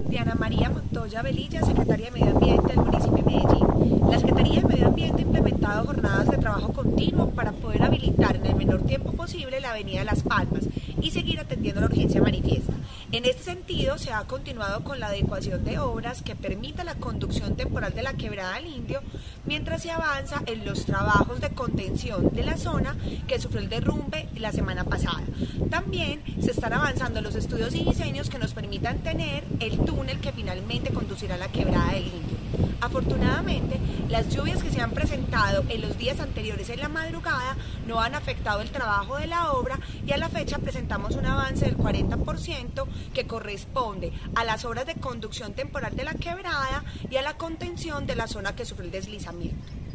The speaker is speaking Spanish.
Diana María Montoya Velilla, Secretaria de Medio Ambiente del municipio de Medellín. La Secretaría de Medio Ambiente ha implementado jornadas de trabajo continuo para poder habilitar en el menor tiempo posible la avenida Las Palmas y seguir atendiendo la urgencia manifiesta. En este sentido, se ha continuado con la adecuación de obras que permita la conducción temporal de la Quebrada del Indio, mientras se avanza en los trabajos de contención de la zona que sufrió el derrumbe la semana pasada. También se están avanzando los estudios y diseños que nos permitan tener el túnel que finalmente conducirá a la Quebrada del Indio. Afortunadamente, las lluvias que se han presentado en los días anteriores en la madrugada no han afectado el trabajo de la obra y a la fecha presentamos un avance del 40% que corresponde a las obras de conducción temporal de la quebrada y a la contención de la zona que sufre el deslizamiento.